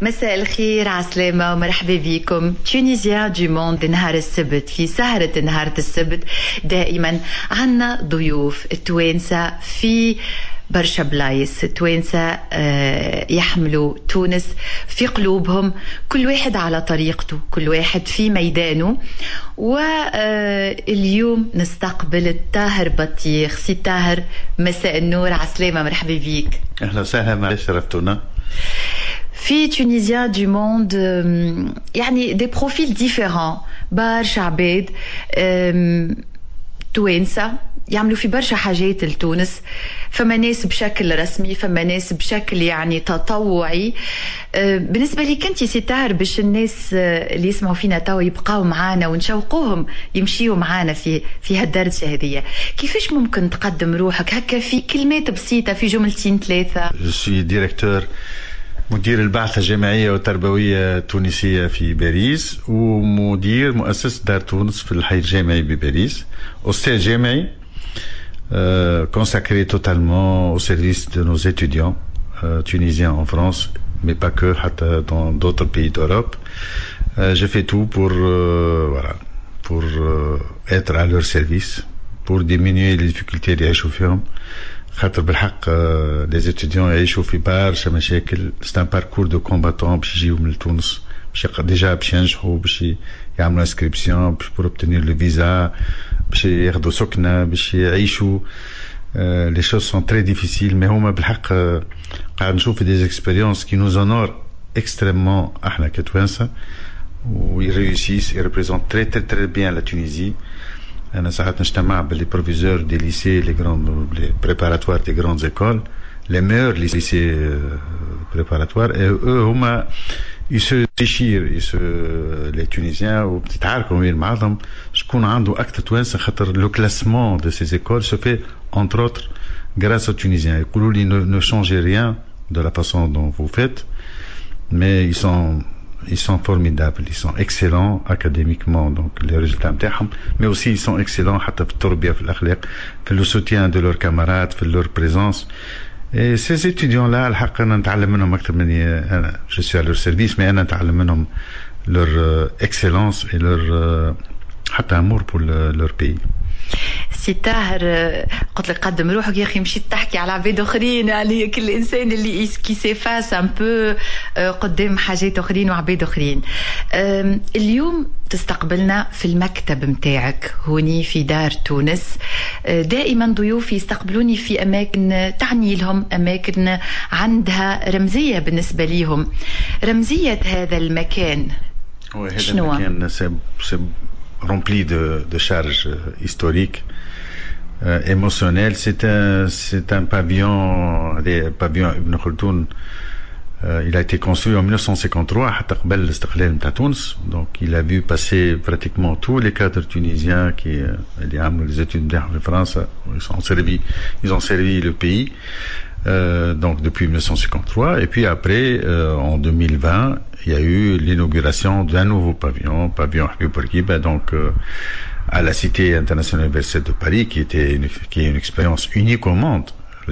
مساء الخير عسلامة ومرحبا بكم. تونيزيا دي موند نهار السبت، في سهرة نهار السبت دائما عنا ضيوف التوانسة في برشا بلايص. التوانسة يحملوا تونس في قلوبهم، كل واحد على طريقته، كل واحد في ميدانه. واليوم نستقبل الطاهر بطيخ. سي طاهر، مساء النور، عسلامة، مرحبا بيك. أهلا وسهلا، معلش شرفتونا. في تونيزيا دي موند يعني دي بروفيل ديفيرون، برشا عباد توانسة يعملوا في برشا حاجات لتونس. فما ناس بشكل رسمي، فما ناس بشكل يعني تطوعي. بالنسبة لي كنتي سي طاهر، باش الناس اللي يسمعوا فينا توا يبقاو معانا ونشوقوهم يمشيوا معانا في هالدرجة هذه، كيفاش ممكن تقدم روحك هكا في كلمات بسيطة، في جملتين ثلاثة؟ Je suis directeur مدير البعثة الجامعية والتربوية التونسية في باريس، ومدير مؤسسة دار تونس في الحي الجامعي بباريس. أستاذ جامعي consacré totalement au service de nos étudiants tunisiens en France, mais pas que, dans d'autres pays d'Europe. Je fais tout pour pour être à leur service, pour diminuer les difficultés اللي يعيشوا فيهم. خاطر بالحق les étudiants يعيشوا في برشا مشاكل. c'est un parcours de combattant باش يجيو من تونس، باش ديجا باش ينجحوا، باش يعملوا انسكريبسيون، باش pour obtenir le visa، باش ياخذوا سكنة، باش يعيشوا. les choses sont très difficiles، mais هما بالحق قاعد نشوف des expériences qui nous honorent extrêmement احنا كتوانسة، و ils réussissent et représentent très très très bien la Tunisie. أنا ساعات نجتمع باللي بروفيسور دي ليسي، les préparatoires des grandes écoles, les meilleurs lycées préparatoires, et eux هما ils se déchirent les Tunisiens، وبتتعاركوا بين بعضهم شكون عنده أكثر توانسة. خاطر le classement de ces écoles se fait entre autres grâce aux Tunisiens. يقولوا لي ne changez rien de la façon dont vous faites, mais ils sont formidables, ils sont excellents académiquement, donc les résultats نتاعهم، mais aussi ils sont excellents حتى في التربية، في الأخلاق، في le soutien de leurs camarades، في leur présence. Et ces étudiants là الحق أنا نتعلم منهم أكثر مني أنا je suis à leur service، mais أنا نتعلم منهم leur excellence et leur حتى amour pour leur pays. سي طاهر، قلت لك قدم روحك يا اخي، مشيت تحكي على عباد اخرين، يعني كل انسان اللي كي سيفاس ان بو قدام حاجات اخرين وعباد اخرين. اليوم تستقبلنا في المكتب متاعك هوني في دار تونس. دائما ضيوفي يستقبلوني في اماكن تعني لهم، اماكن عندها رمزيه بالنسبه ليهم. رمزيه هذا المكان شنو؟ هذا المكان rempli de charges historiques, émotionnelles. C'est un pavillon, les pavillons Ibn Khaldoun. Il a été construit en 1953 حتى قبل الاستقلال نتاع تونس. Donc il a vu passer pratiquement tous les cadres tunisiens qui عملوا les études نتاعهم في فرنسا. Ils ont servi le pays donc depuis 1953. Et puis après en 2020 il y a eu l'inauguration d'un nouveau pavillon Habib Bourguiba, donc à la Cité internationale universelle de Paris, qui est une expérience unique au monde.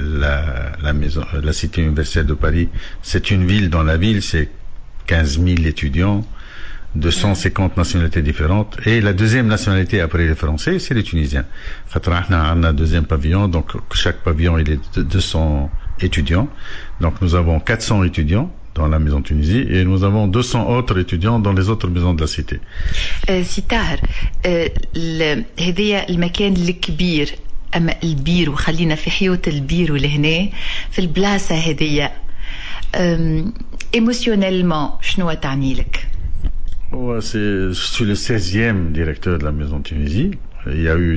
La Cité universelle de Paris, c'est une ville dans la ville, c'est 15 000 étudiants de 150 nationalités différentes, et la deuxième nationalité après les Français, c'est les Tunisiens. On a un deuxième pavillon, donc chaque pavillon il est de 200 étudiants, donc nous avons 400 étudiants dans la maison Tunisie, et nous avons 200 autres étudiants dans les autres maisons de la cité. سي طاهر، هذا المكان الكبير، أما البير، وخلينا في حيوط البير ولهنا في البلاصة هذه، émotionnellement شنو تعني لك؟ Je suis le 16e directeur de la maison Tunisie. Il y a eu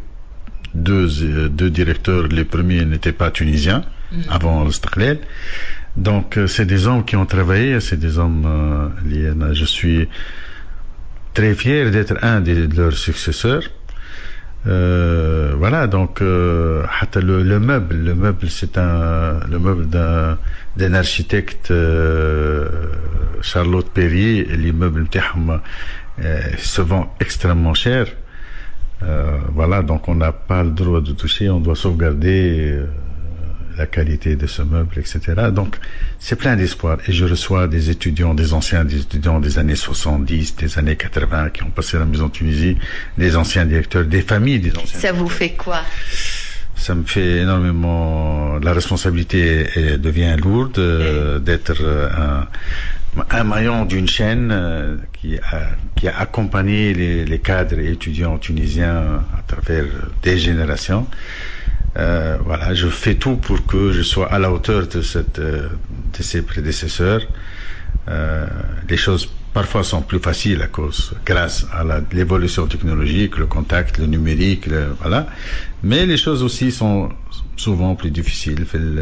deux directeurs. Les premiers n'étaient pas tunisiens avant l'Istiqlal. Donc c'est des hommes qui ont travaillé, c'est des hommes je suis très fier d'être un de leurs successeurs. Voilà, donc le meuble c'est le meuble d'un architecte Charlotte Perrier. L'immeuble نتاعهم se vend extrêmement cher. Voilà, donc on n'a pas le droit de toucher, on doit sauvegarder la qualité de ce meuble, etc. Donc, c'est plein d'espoir. Et je reçois des étudiants, des anciens des étudiants des années 70, des années 80 qui ont passé à la Maison Tunisie, des anciens directeurs, des familles des anciens Ça vous fait quoi? Ça me fait énormément... La responsabilité devient lourde d'être un maillon d'une chaîne qui a accompagné les cadres et étudiants tunisiens à travers des générations. Voilà, je fais tout pour que je sois à la hauteur de ses prédécesseurs. Les choses parfois sont plus faciles grâce à l'évolution technologique, le contact, le numérique, voilà. Mais les choses aussi sont souvent plus difficiles.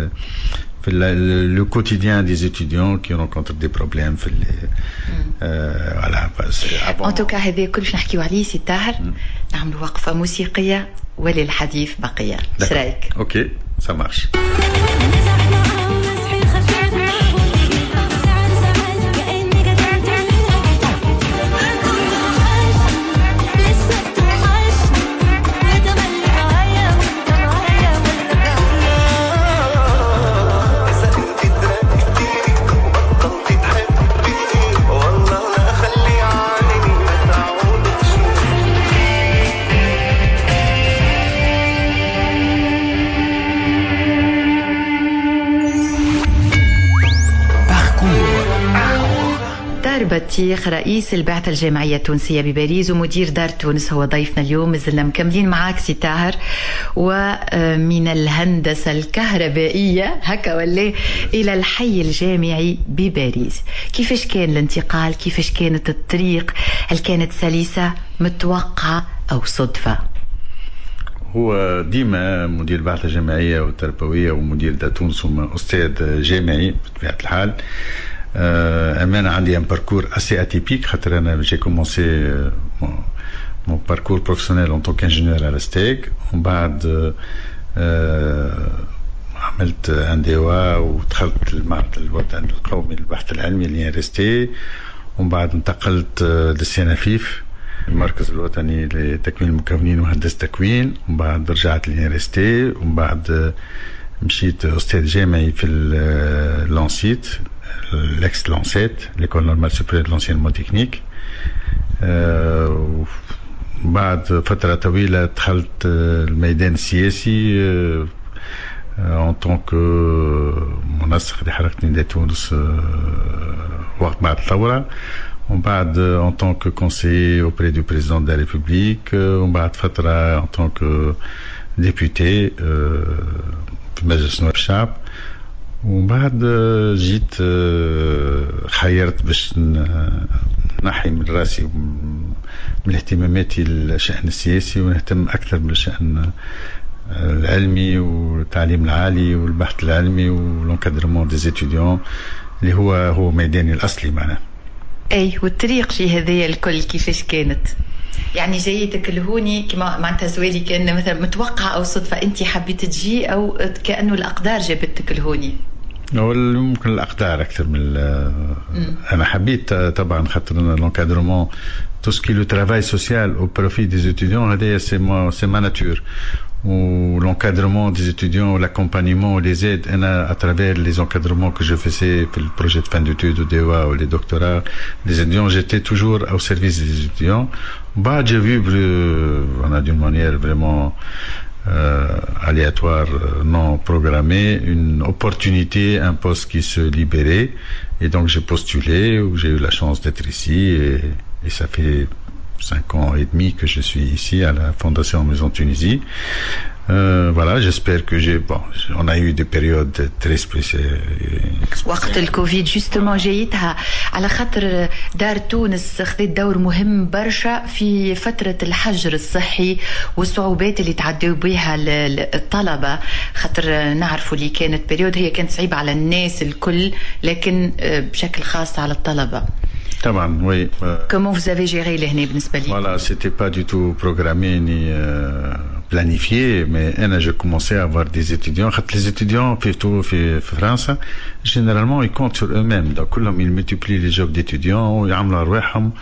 Le quotidien des étudiants qui rencontrent des problèmes voilà. En tout cas هذا كل شيء نحكيو عليه سي طاهر نعملوا وقفة موسيقية وللحديث بقية. ايش رايك؟ اوكي ça marche. بطيخ رئيس البعثة الجامعية التونسية بباريس ومدير دار تونس هو ضيفنا اليوم. مازلنا مكملين معاك سي طاهر. ومن الهندسة الكهربائية هكا ولا إلى الحي الجامعي بباريس، كيفاش كان الانتقال؟ كيفاش كانت الطريق؟ هل كانت سلسة متوقعة أو صدفة؟ هو ديما مدير البعثة الجامعية والتربوية ومدير دار تونس هما أستاذ جامعي بطبيعة الحال. أنا عندي un parcours assez atypique خاطر أنا j'ai commencé mon parcours professionnel en tant qu'ingénieur à l'ESTEC ومن بعد عملت ان ديوا ودخلت المعهد الوطني القومي للبحث العلمي اللي ريستي ومن بعد انتقلت للسينافيف المركز الوطني لتكوين المكونين وهندسة تكوين ومن بعد رجعت لليونيفرسيتي ومن بعد مشيت أستاذ جامعي في لانسيت l'ex لانسيت l'école normale supérieure de l'enseignement technique. بعد فترة طويلة دخلت الميدان السياسي en tant que منسق لحركة نداء تونس وقت بعد الثورة ومن بعد en tant que conseiller auprès du président de la République ومن بعد فترة en tant que député في مجلس نواب الشعب ومن بعد جيت خيرت باش نحي من راسي من اهتماماتي الشأن السياسي ونهتم أكثر بالشأن العلمي والتعليم العالي والبحث العلمي والانكادرمون دي étudiants اللي هو ميداني الأصلي معنا. أي والطريق في هذه الكل كيفاش كانت؟ يعني جايتك لهوني كما معناتها سؤالي كان مثلا متوقع أو صدفة أنت حبيت تجي أو كأنه الأقدار جابتك لهوني؟ ممكن الأقدار أكثر من أنا حبيت طبعا خاطر l'encadrement tout ce qui est le travail social au profit des étudiants هذا c'est ma nature ou l'encadrement des étudiants ou l'accompagnement ou les aides à travers les encadrements que je faisais pour le projet de fin d'études ou DEA ou les doctorats des étudiants j'étais toujours au service des étudiants. Bah j'ai vu d'une manière vraiment aléatoire, non programmée, une opportunité, un poste qui se libérait et donc j'ai postulé où j'ai eu la chance d'être ici et ça fait 5 ans et demi que je suis ici à la Fondation Maison Tunisie. Voilà, j'espère que on a eu des périodes très spéciales. وقت الكوفيد جوستومون جايتها على خاطر دار تونس خذت دور مهم برشا في فترة الحجر الصحي والصعوبات اللي تعدوا بها الطلبة خاطر نعرفوا اللي كانت بيريود هي كانت صعيبة على الناس الكل لكن بشكل خاص على الطلبة. طبعا oui. Comment vous avez géré لهنا بالنسبة لي؟ Voilà, c'était pas du tout programmé ni planifié, mais je commençais à avoir des étudiants. Les étudiants, surtout en France, généralement ils comptent sur eux-mêmes. Donc, ils multiplient les jobs d'étudiants, ils عملوا أرواحهم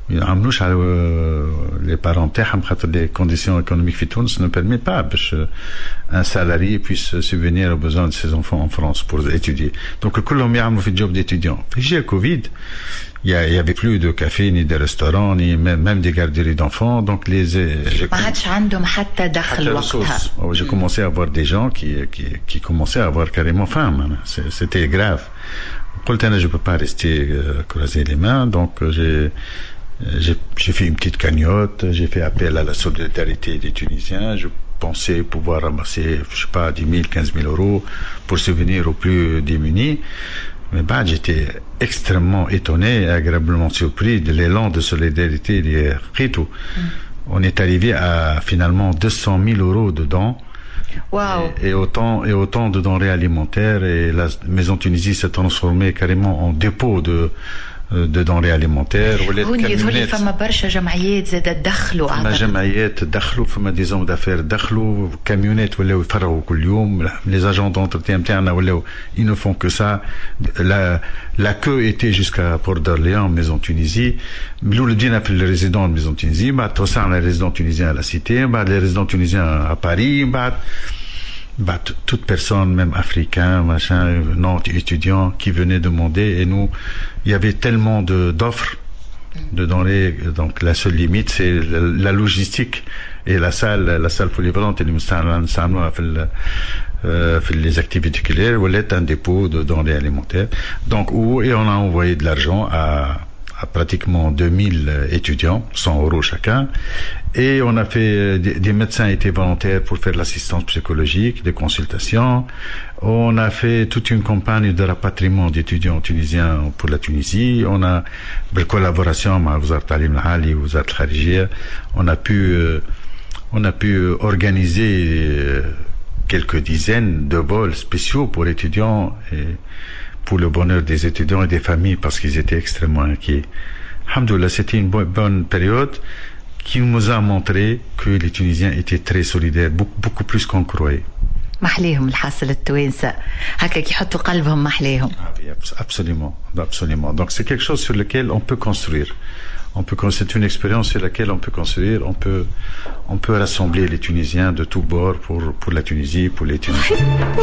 يعملوش على les parents تاعهم خاطر les conditions économiques في تونس ne permettent pas باش un salarié puisse subvenir aux besoins de ses enfants en France pour étudier. Donc كلهم يعملوا في job d'étudiant. J'ai le Covid, il y avait plus de café ni de restaurants ni même des garderies d'enfants. Donc ما عادش عندهم حتى دخل وقتها. J'ai commencé à voir des gens qui commençaient à avoir carrément faim. C'était grave. قلت أنا je peux pas rester croiser les mains, donc j'ai fait une petite cagnotte, j'ai fait appel à la solidarité des Tunisiens. Je pensais pouvoir ramasser, je sais pas, 10 000, 15 000 euros pour subvenir aux plus démunis. Mais bah, j'étais extrêmement étonné et agréablement surpris de l'élan de solidarité des Ritu. On est arrivé à finalement 200 000 euros de dons. Wow. Et autant de denrées alimentaires, et la maison Tunisie s'est transformée carrément en dépôt de denrées alimentaires. هون يظهر لي فما برشا جمعيات زادت دخلوا فما جمعيات دخلوا فما دي زوم دافير دخلوا كاميونات ولاو يفرغوا كل يوم les agents d'entretien نتاعنا ولاو ils ne font que ça la queue était jusqu'à Port d'Orléans maison Tunisie ملول بدينا في les résidents de maison Tunisie بعد توسعنا les résidents tunisiens à la cité بعد les résidents tunisiens à Paris بعد toute personne même africain machin non étudiant qui venait demander et nous il y avait tellement d'offres de denrées, donc la seule limite c'est la logistique et la salle polyvalente et les activités culturelles ou un dépôt de denrées alimentaires. Donc et on a envoyé de l'argent à pratiquement 2000 étudiants, 100 euros chacun. Et on a fait, des médecins étaient volontaires pour faire l'assistance psychologique, des consultations. On a fait toute une campagne de rapatriement d'étudiants tunisiens pour la Tunisie. On a, en collaboration avec Wizard Talim Al-Ali, Wizard Al-Kharijia, on a pu organiser quelques dizaines de vols spéciaux pour étudiants et pour le bonheur des étudiants et des familles parce qu'ils étaient extrêmement inquiets. Alhamdoulilah, c'était une bonne période qui nous a montré que les Tunisiens étaient très solidaires, beaucoup plus qu'on croyait. محليهم الحاصل التوانسة هكا يحطوا قلبهم محليهم. Absolument. Donc c'est quelque chose sur lequel on peut construire. C'est une expérience sur laquelle on peut construire. On peut rassembler les Tunisiens de tous bords pour la Tunisie, pour les Tunisiens.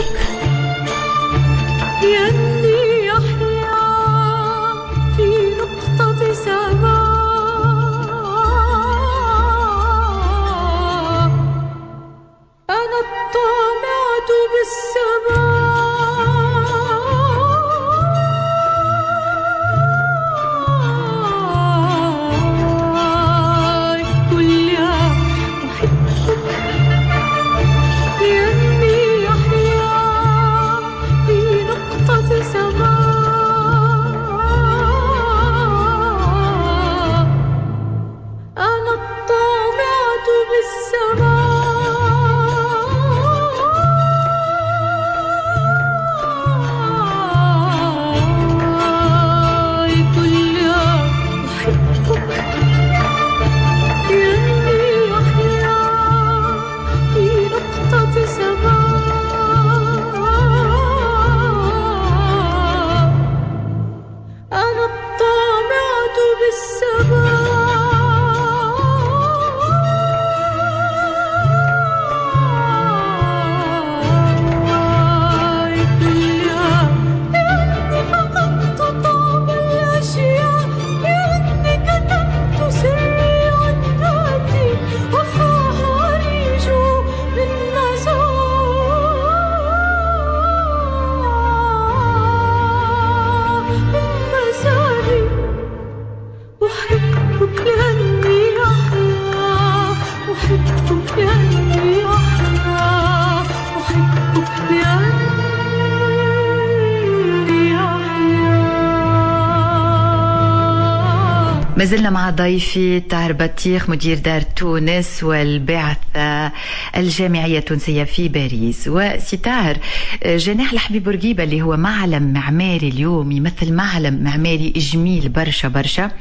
ما زلنا مع ضيفي طاهر بطيخ مدير دار تونس والبعثة الجامعية التونسية في باريس. وسي طاهر، جناح الحبيب بورقيبة اللي هو معلم معماري اليوم يمثل معلم معماري جميل برشا برشا.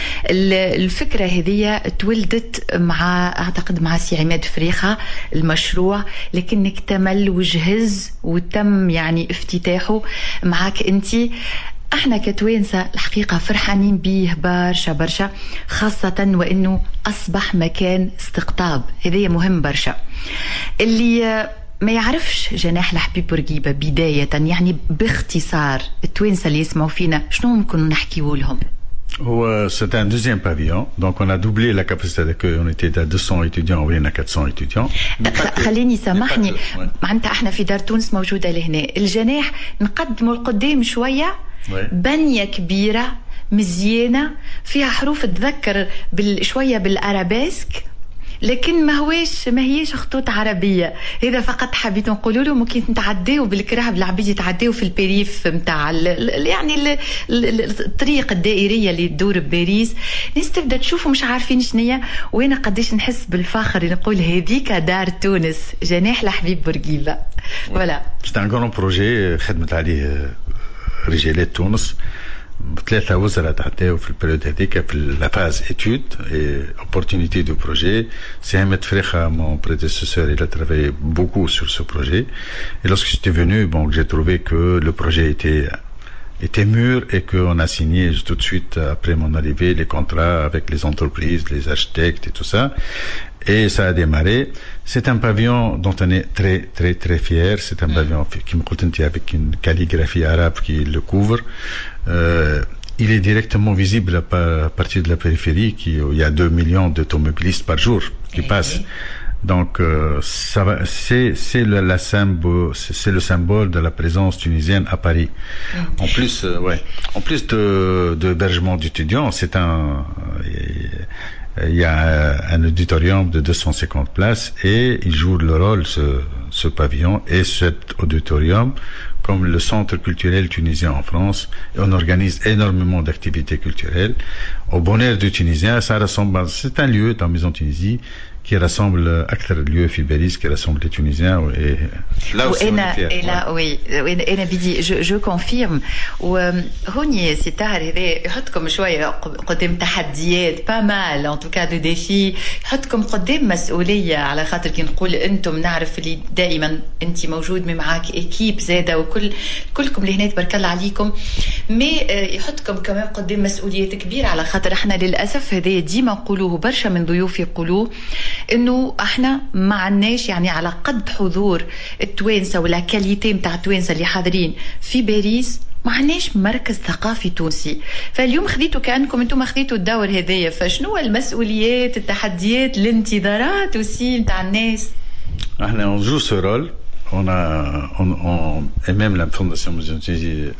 الفكرة هذه تولدت أعتقد مع سي عماد فريخة المشروع، لكن اكتمل وجهز وتم يعني افتتاحه معك أنتي. احنا كتوانسة الحقيقة فرحانين بيه برشا برشا، خاصة وانه اصبح مكان استقطاب، هذا مهم برشا. اللي ما يعرفش جناح الحبيب بورقيبة بداية، يعني باختصار التوانسة اللي يسمعوا فينا شنو ممكن نحكيوا لهم؟ C'est un deuxième pavillon, donc on a doublé la capacité d'accueil, on était à 200 étudiants, on est à 400 étudiants. خليني سامحني، معناتها احنا في دار تونس موجودة لهنا، الجناح نقدموا القدام شوية بنية كبيرة مزيانة فيها حروف تذكر شوية بالارابيسك، لكن ما هيش خطوط عربية. هذا فقط حبيت نقول له ممكن نتعداو بالكراه بالعبيد يتعداو في البريف متاع يعني الطريق الدائرية اللي تدور بباريس، الناس تبدا تشوفوا مش عارفين شنية، وانا قديش نحس بالفخر نقول هذيك دار تونس جناح الحبيب بورقيبة. فوالا c'est un grand projet خدمت عليه رجالات تونس، 3 وزراء تعداو في البريود هذيك في لافاز étude et opportunité de projet. C'est Ahmed Frekha, mon prédécesseur, il a travaillé beaucoup sur ce projet. Et lorsque j'étais venu, bon, j'ai trouvé que le projet était mûr et qu'on a signé tout de suite après mon arrivée les contrats avec les entreprises, les architectes et tout ça. Et ça a démarré. C'est un pavillon dont on est très très très fier. C'est un pavillon qui me contente avec une calligraphie arabe qui le couvre. Il est directement visible à partir de la périphérie, il y a 2 millions d'automobilistes par jour qui passent. Donc ça va, c'est le symbole de la présence tunisienne à Paris. En plus, en plus de hébergement d'étudiants, il y a un auditorium de 250 places et il joue le rôle, ce pavillon et cet auditorium, comme le centre culturel tunisien en France. Et on organise énormément d'activités culturelles. Au bonheur du Tunisien, ça ressemble, c'est un lieu dans Maison Tunisie qui rassemble أكثر lieu في باريس qui rassemble les Tunisiens et là aussi on est fiers. Oui, أنا بدي je confirme. وهوني ستار هذا يحطكم شوية قدام تحديات pas mal en tout cas de défis، يحطكم قدام مسؤولية، على خاطر كي نقول أنتم نعرف اللي دائما أنت موجود معاك إكيب زادة كلكم اللي هنا تبارك الله عليكم، مي يحطكم كمان قدام مسؤوليات كبيرة، على خاطر احنا للأسف هذا ديما نقولوه برشا من ضيوفي يقولوه انه احنا ما عناش يعني على قد حضور التوانسه ولا كاليتي نتاع التوانسه اللي حاضرين في باريس، ما عناش مركز ثقافي تونسي. فاليوم خذيتوا كانكم انتم خذيتوا الدور هذايا، فشنو المسؤوليات التحديات الانتظارات وسي نتاع الناس؟ احنا on joue ce rôle. Et même la Fondation Maison Tunisie,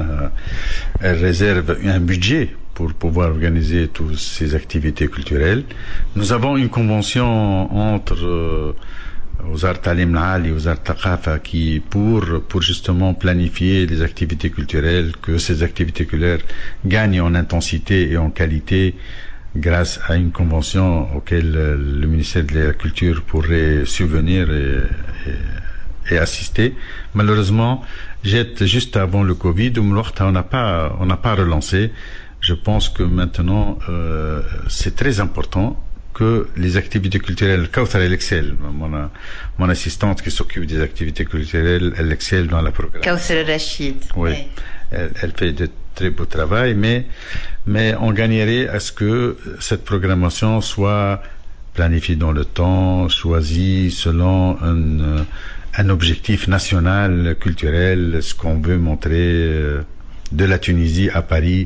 elle réserve un budget pour pouvoir organiser toutes ces activités culturelles. Nous avons une convention entre Wizara Talim Al-Ali et Wizara Thaqafa qui pour justement planifier les activités culturelles, que ces activités culturelles gagnent en intensité et en qualité grâce à une convention auquel le ministère de la Culture pourrait subvenir et assister. Malheureusement, juste avant le Covid, on n'a pas relancé. Je pense que maintenant, c'est très important que les activités culturelles, Kauthar elle excelle, mon assistante qui s'occupe des activités culturelles, elle excelle dans la programmation. Kauthar Rachid. Oui. Elle fait de très beau travail, mais on gagnerait à ce que cette programmation soit planifiée dans le temps, choisie selon un objectif national, culturel, ce qu'on veut montrer de la Tunisie à Paris,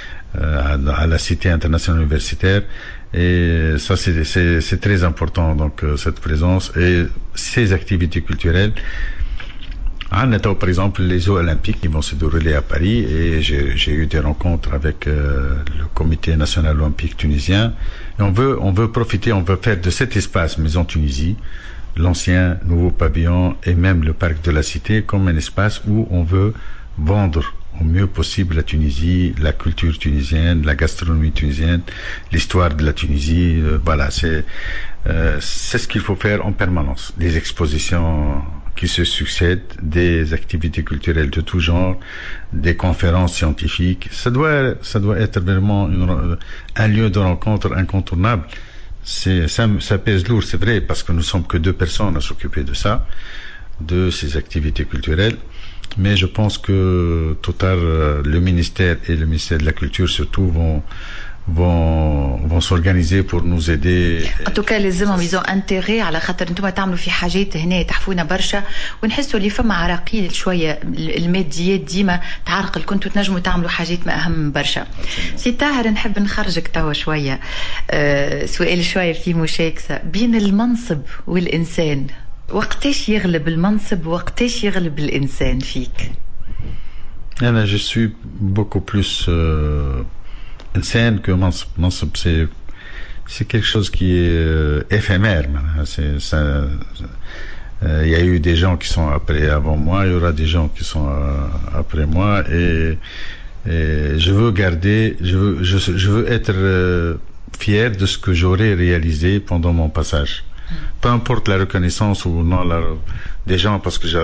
à la Cité internationale universitaire. Et ça, c'est très important, donc, cette présence et ces activités culturelles. Par exemple, les Jeux Olympiques qui vont se dérouler à Paris et j'ai eu des rencontres avec le Comité national olympique tunisien. Et on veut profiter, on veut faire de cet espace Maison Tunisie, l'ancien nouveau pavillon et même le parc de la Cité comme un espace où on veut vendre au mieux possible la Tunisie, la culture tunisienne, la gastronomie tunisienne, l'histoire de la Tunisie. Voilà, c'est ce qu'il faut faire en permanence. Des expositions qui se succèdent, des activités culturelles de tout genre, des conférences scientifiques. Ça doit être vraiment un lieu de rencontre incontournable. Ça pèse lourd, c'est vrai, parce que nous sommes que 2 personnes à s'occuper de ça, de ces activités culturelles. Mais je pense que tôt ou tard, le ministère et le ministère de la Culture surtout vont s'organiser pour nous aider. En tout cas لازمهم ils ont intérêt على خاطر انتم تعملوا في حاجات هنا تحفونا برشا ونحسوا اللي فما عراقيل شويه الماديات ديما تعرقل كنتوا تنجموا تعملوا حاجات ما اهم برشا. سي طاهر نحب نخرجك توا شويه سؤال شويه في مشاكسه بين المنصب والانسان وقتاش يغلب المنصب وقتاش يغلب الانسان فيك؟ انا je suis beaucoup plus إنسان que منصب c'est quelque chose qui est éphémère. C'est ça. Il y a eu des gens qui sont avant moi, il y aura des gens qui sont après moi, et je veux garder, je veux être fier de ce que j'aurais réalisé pendant mon passage. Peu importe la reconnaissance ou non des gens, parce que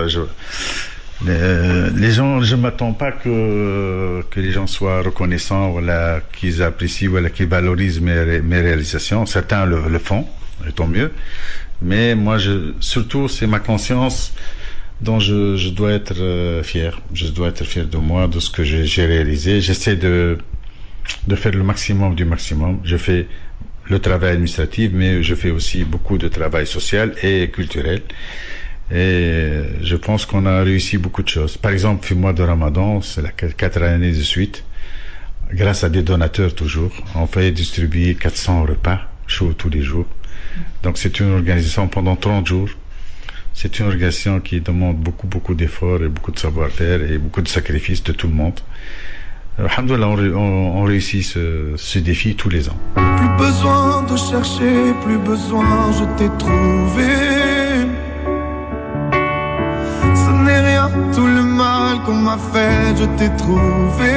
les gens, je m'attends pas que les gens soient reconnaissants, voilà, qu'ils apprécient, voilà, qu'ils valorisent mes réalisations. Certains le font, et tant mieux. Mais moi, surtout, c'est ma conscience dont je dois être fier. Je dois être fier de moi, de ce que j'ai réalisé. J'essaie de faire le maximum du maximum. Je fais le travail administratif, mais je fais aussi beaucoup de travail social et culturel. Et je pense qu'on a réussi beaucoup de choses. Par exemple, le mois de Ramadan, c'est la 4 années de suite. Grâce à des donateurs toujours, on fait distribuer 400 repas chauds tous les jours. Donc c'est une organisation pendant 30 jours. C'est une organisation qui demande beaucoup d'efforts et beaucoup de savoir-faire et beaucoup de sacrifices de tout le monde. Alhamdoulilah, on réussit ce défi tous les ans. Plus besoin de chercher, plus besoin, je t'ai trouvé. Ce n'est rien, tout le mal qu'on m'a fait, je t'ai trouvé.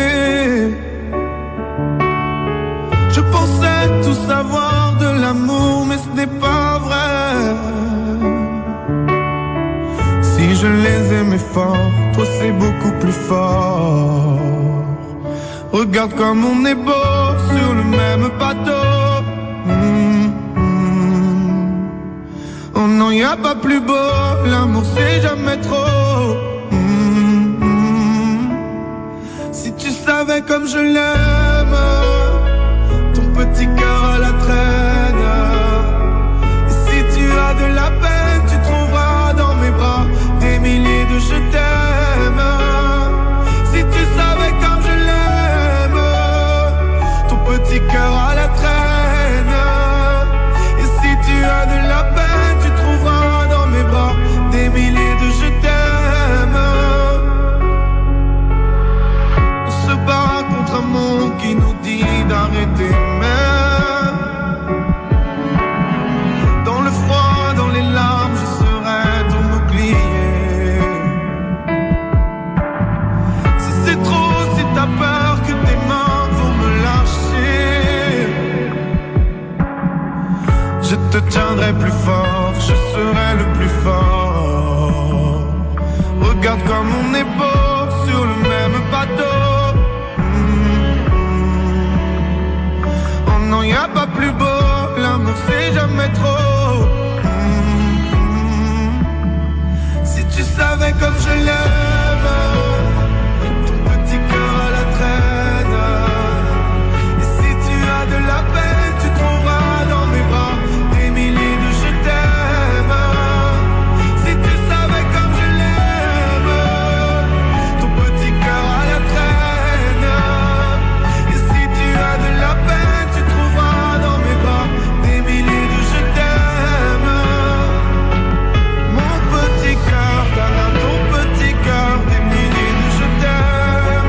Je pensais tout savoir de l'amour, mais ce n'est pas vrai. Si je les aimais fort, toi c'est beaucoup plus fort. Regarde comme on est beau sur le même bateau. Oh non, y a pas plus beau, l'amour c'est jamais trop. Si tu savais comme je l'aime, ton petit cœur à la traîne. Et si tu as de la peine, tu trouveras dans mes bras des milliers de je t'aime. Si tu savais comme je l'aime, ton petit cœur à la traîne. Et si tu as de la peine, tu trouveras dans mes bras des milliers de je t'aime. On se bat contre un monde qui nous dit d'arrêter, mais dans le froid, dans les larmes, je serai ton bouclier. Si c'est trop, si t'as peur que tes mains vont me lâcher, je te tiendrai plus fort, je serai le plus fort. Regarde comme on est beau sur le même bateau. Oh non, y a pas plus beau, l'amour c'est jamais trop. Si tu savais comme je l'aime, ton petit cœur à la traîne. Et si tu as de la peine, tu trouveras dans mes bras des milliers de je t'aime. Si tu savais comme je l'aime, ton petit cœur à la traîne. Et si tu as de la peine, tu trouveras dans mes bras des milliers de je t'aime. Mon petit cœur, Dana, ton petit cœur, des milliers de je t'aime.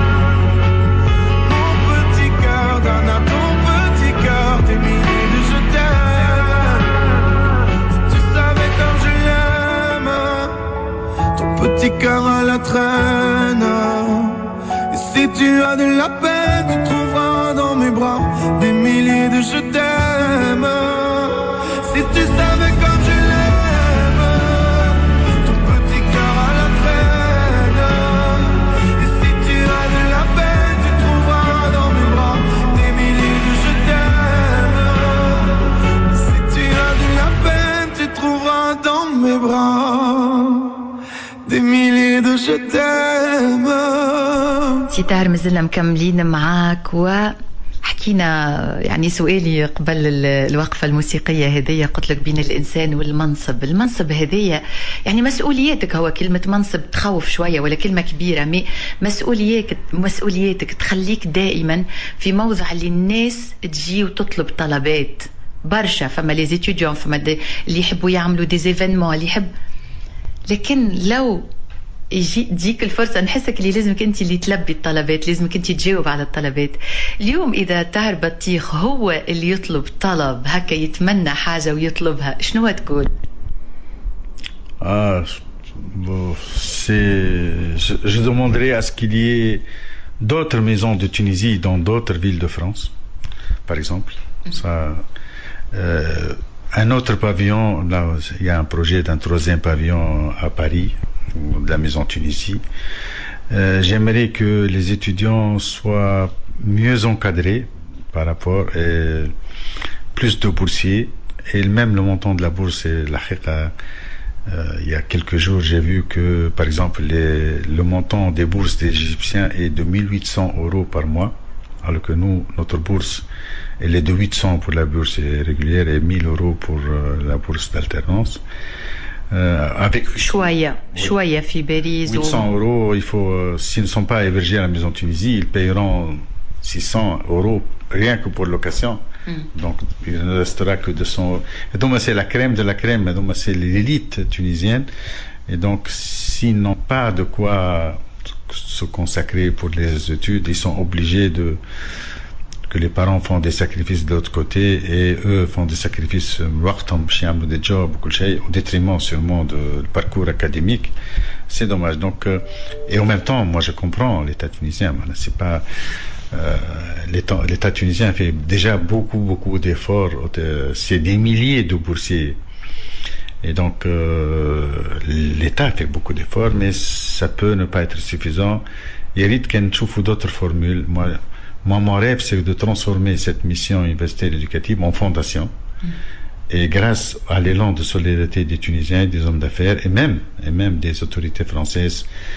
Mon petit cœur, Dana, ton petit cœur, des milliers de je t'aime. Si tu savais comme je l'aime, ton petit cœur à la traîne. Et si tu as de la peine, tu trouveras dans mes bras des milliers de je t'aime. Si tu savais comme je l'aime, ton petit cœur à la traîne. Et si tu as de la peine, tu trouveras dans mes bras des milliers de je t'aime. Si tu as de la peine, tu trouveras dans mes bras des milliers de je je t'aime. سيتار مازلنا مكملين معاك حكينا يعني سؤالي قبل الوقفة الموسيقية هذه قلت لك بين الإنسان والمنصب. المنصب هذه يعني مسؤولياتك، هو كلمة منصب تخوف شوية ولا كلمة كبيرة، مسؤولياتك تخليك دائما في موضع اللي الناس تجي وتطلب طلبات برشا. فما لي زيتيديون، فما اللي يحبوا يعملوا دي زيفينمون، اللي يحب، لكن لو تجيك الفرصة نحسك اللي لازمك انت اللي تلبي الطلبات، لازمك انت تجاوب على الطلبات. اليوم اذا طاهر بطيخ هو اللي يطلب طلب هكا، يتمنى حاجة ويطلبها، شنو تقول؟ Je demanderais à ce qu'il y ait d'autres maisons de Tunisie dans d'autres villes de France, par exemple. Ça, un autre pavillon, là, il y a un projet d'un 3e pavillon à Paris, de la maison Tunisie. J'aimerais que les étudiants soient mieux encadrés par rapport à plus de boursiers, et même le montant de la bourse et la il y a quelques jours j'ai vu que par exemple le montant des bourses des Égyptiens est de 1800 € par mois, alors que nous, notre bourse elle est de 800 pour la bourse régulière et 1000 € pour la bourse d'alternance. Avec شوية في باريس 800 €, il faut, s'ils ne sont pas hébergés à la maison Tunisie, ils paieront 600 € rien que pour location. Donc il ne restera que 200 €. Et donc c'est la crème de la crème, donc c'est l'élite tunisienne. Et donc s'ils n'ont pas de quoi se consacrer pour les études, ils sont obligés que les parents font des sacrifices de l'autre côté et eux font des sacrifices des jobs au détriment sûrement du parcours académique. C'est dommage. Donc et en même temps, moi je comprends l'État tunisien. C'est pas l'État tunisien fait déjà beaucoup d'efforts. C'est des milliers de boursiers. Et donc l'État fait beaucoup d'efforts, mais ça peut ne pas être suffisant. Il y a d'autres formules. Moi, mon rêve, c'est de transformer cette mission universitaire éducative en fondation. Et grâce à l'élan de solidarité des Tunisiens, des hommes d'affaires, et même des autorités françaises,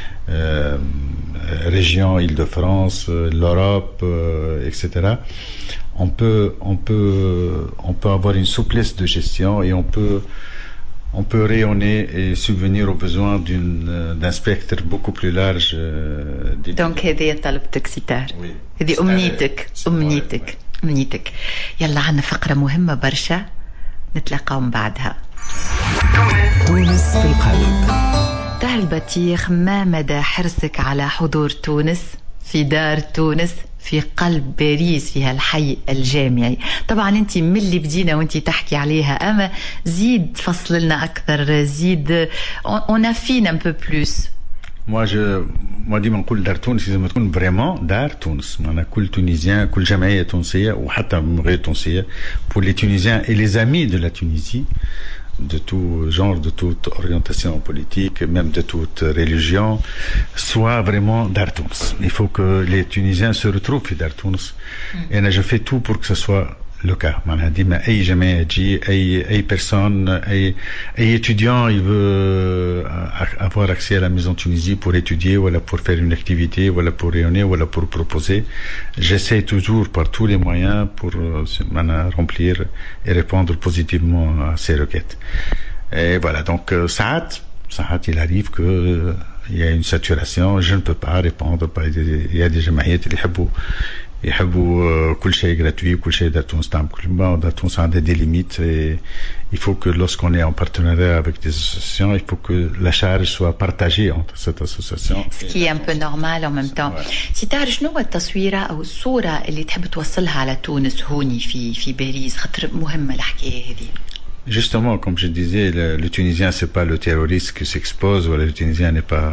région Île-de-France, l'Europe, etc., on peut avoir une souplesse de gestion et on peut rayonner et subvenir aux besoins d'un spectre beaucoup plus large. Donc هذه طلبتك ستار، هذه أمنيتك. يلا عنا فقرة مهمة برشا نتلاقاو من بعدها. تونس في القلب. طاهر البطيخ، ما مدى حرصك على حضور تونس في دار تونس في قلب باريس، فيها الحي الجامعي؟ طبعا انت من اللي بدينا وانت تحكي عليها، اما زيد فصل لنا اكثر، زيد on affine un peu plus. moi ديما نقول دار تونس لازم تكون فريمون دار تونس، معنا كل تونسيان، كل جمعية تونسية وحتى غير تونسية، pour les Tunisiens et les amis de la Tunisie, de tout genre, de toute orientation politique, même de toute religion, soit vraiment Dar Tounes. Il faut que les Tunisiens se retrouvent في Dar Tounes. Et là, je fais tout pour que ce soit le cas. أي جماعة تجي، أي personne, أي étudiant, il veut avoir accès à la maison Tunisie pour étudier, ou pour faire une activité, ou pour rayonner, ou pour proposer. J'essaie toujours par tous les moyens pour remplir et répondre positivement à ces requêtes. Et voilà, donc Saad, il arrive que il y a une saturation, je ne peux pas répondre. Il y a des جمعيات اللي يحبوا كل شيء gratuit, كل شيء دار تونس تعمل كل ما دار تونس عندها des limites, et il faut que lorsqu'on est en partenariat avec des associations, il faut que la charge soit partagée entre cette association. Ce qui est un peu normal en même temps. سيتار، شنو هو التصويرة أو الصورة اللي تحب توصلها على تونس هوني في باريس، خاطر مهمة الحكاية هذه؟ Justement, comme je disais, le Tunisien, c'est pas le terroriste qui s'expose, ou le Tunisien n'est pas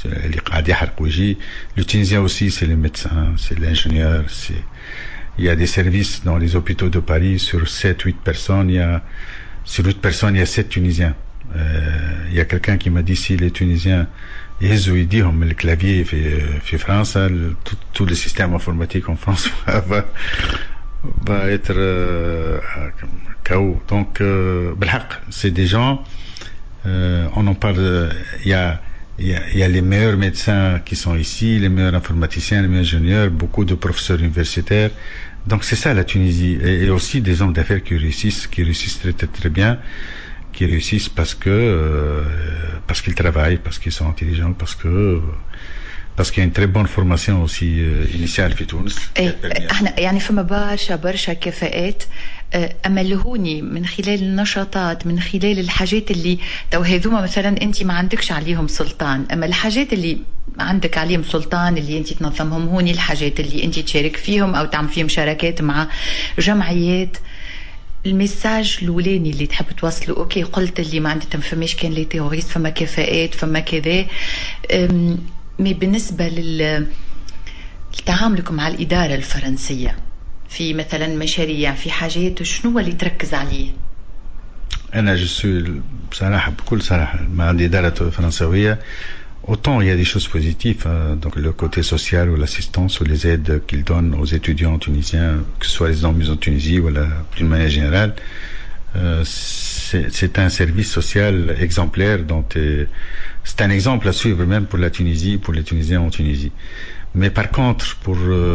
le Tunisien aussi, c'est les médecins, c'est l'ingénieur, il y a des services dans les hôpitaux de Paris, sur 7-8 personnes, sur 8 personnes, il y a 7 Tunisiens. Il y a quelqu'un qui m'a dit, si les Tunisiens يديهم le clavier في France, tout le système informatique en France va être chaos. Donc بالحق, c'est des gens, on en parle, il il y a les meilleurs médecins qui sont ici, les meilleurs informaticiens, les meilleurs ingénieurs, beaucoup de professeurs universitaires. Donc c'est ça la Tunisie, et aussi des hommes d'affaires qui réussissent très très très bien, qui réussissent parce qu'ils travaillent, parce qu'ils sont intelligents, parce qu'il y a une très bonne formation aussi initiale في تونس. احنا يعني فما برشا كفاءات أملهوني من خلال النشاطات، من خلال الحاجات اللي تو هذوما مثلا أنت ما عندكش عليهم سلطان، أما الحاجات اللي عندك عليهم سلطان اللي أنت تنظمهم، هوني الحاجات اللي أنت تشارك فيهم أو تعمل فيهم شراكات مع جمعيات. الميساج الولاني اللي تحب توصله، أوكي قلت اللي ما عندي تنفهمش كان لي تيوريست، فما كفاءات فما كذا، مي بالنسبة لتعاملكم مع الإدارة الفرنسية في مثلا مشاريع، في حاجات، شنو اللي تركز عليه؟ أنا بصراحة بكل صراحة مع الإدارة الفرنسوية. Autant il y a des choses positives, donc le côté social ou l'assistance ou les aides qu'ils donnent aux étudiants tunisiens, que ce soit les étudiants en Tunisie ou d'une manière générale, c'est un service social exemplaire, donc c'est un exemple à suivre même pour la Tunisie, pour les Tunisiens en Tunisie. Mais par contre, pour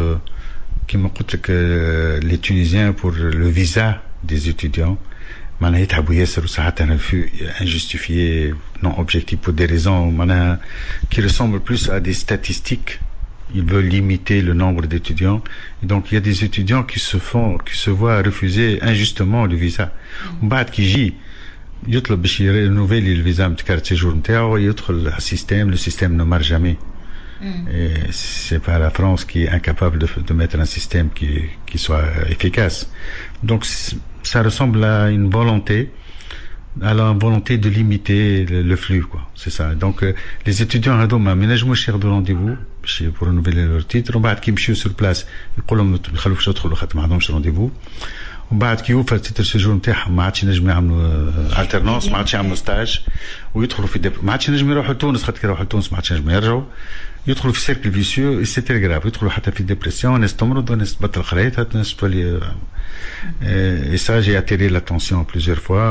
les Tunisiens, pour le visa des étudiants, معناها يتعبوا ياسر وساعات un refus injustifié, non objectif, pour des raisons qui ressemblent plus à des statistiques. Ils veulent limiter le nombre d'étudiants, et donc il y a des étudiants qui se voient refuser injustement le visa. بعد كي يجي يطلب باش يرينوفيلي الفيزا نتاع كارت سيجور نتاعو، يدخل على السيستم، le système ne marche jamais. Et c'est pas la France qui est incapable de mettre un système qui soit efficace. Donc ça ressemble à une volonté de limiter le flux, quoi. C'est ça. Donc les étudiants هذوما ما ينجموش ياخذوا رونديفو pour renouveler leur titre، وبعد كي يمشيو sur place يقول لهم ما تخلوش تدخلوا خاطر ما عندهمش رونديفو، وبعد كي يوفى التيتر سيجور نتاعهم ما عادش ينجموا يعملوا alternance، ما عادش يعملوا ستاج، ويدخلوا في ما عادش ينجموا يروحوا لتونس، خاطر كي يروحوا لتونس ما عادش ينجموا يرجعوا، يدخلوا في سيركل فيسيو، سي تري غراف، يدخلوا حتى في ديبرسيون، ناس تمرض وناس تبطل قرايتها، ناس تولي. Et ça, j'ai attiré l'attention plusieurs fois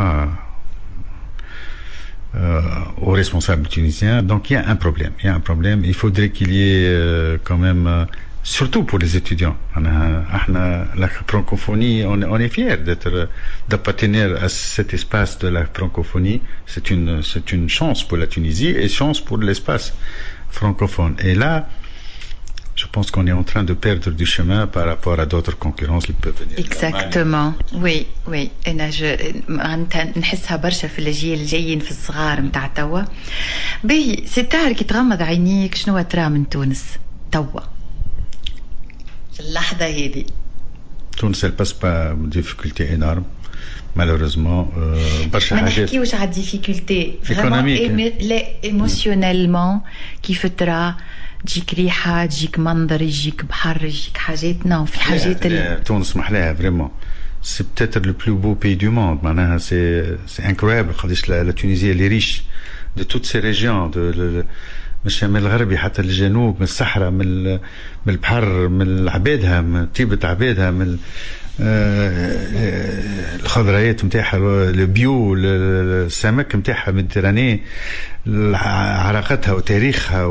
aux responsables tunisiens. Donc il y a un problème. Il faudrait qu'il y ait quand même, surtout pour les étudiants. La francophonie, on est fiers d'appartenir à cet espace de la francophonie. C'est une chance pour la Tunisie et chance pour l'espace francophone. Et là, je pense qu'on est en train de perdre du chemin par rapport à d'autres concurrents qui peuvent venir. Exactement. Oui. أنا نحسها برشا في الأجيال الجايين، في الصغار متاع توا. باهي ستار كي تغمض عينيك شنو ترى من تونس توا في اللحظة هذه؟ تونس elle passe par des difficultés énormes. Malheureusement, برشا حاجات. ما نحكيوش على difficulté vraiment émotionnellement كيف ترى؟ تجيك ريحة، تجيك منظر، يجيك بحر، يجيك حاجات، نو في حاجات تونس محلاها vraiment. C'est peut-être le plus beau pays du monde. معناها c'est incroyable قداش la Tunisie elle est riche de toutes ces régions, من الشمال الغربي حتى للجنوب، من الصحراء، من البحر، من عبادها، من طيبة عبادها، من الخضريات نتاعها، البيو، السمك نتاعها ميديتراني، عراقتها وتاريخها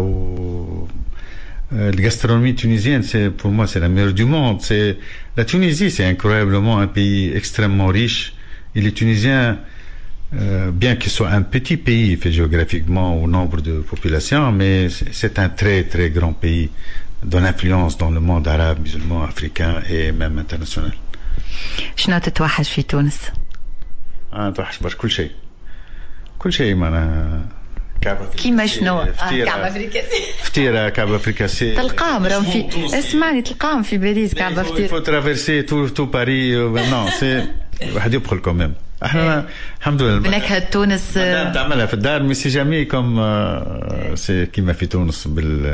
la gastronomie tunisienne, pour moi, c'est la meilleure du monde. La Tunisie, c'est incroyablement un pays extrêmement riche. Et les Tunisiens, bien qu'il soit un petit pays fait géographiquement au nombre de populations, mais c'est un très très grand pays de l'influence dans le monde arabe, musulman, africain et même international. شنو تتوحش في تونس؟ توحش برشا كل شيء معناها كيما شنو؟ كعبة فريكاسي. فطيرة كعبة فريكاسي. تلقاهم راهم في، اسمعني، تلقاهم في باريس كعبة فطيرة. faut traverser tout Paris. Non, c'est واحد يدخل كمان. احنا الحمد لله. بنكهة تونس. تعملها في الدار، مي سي جامي كوم سي كيما في تونس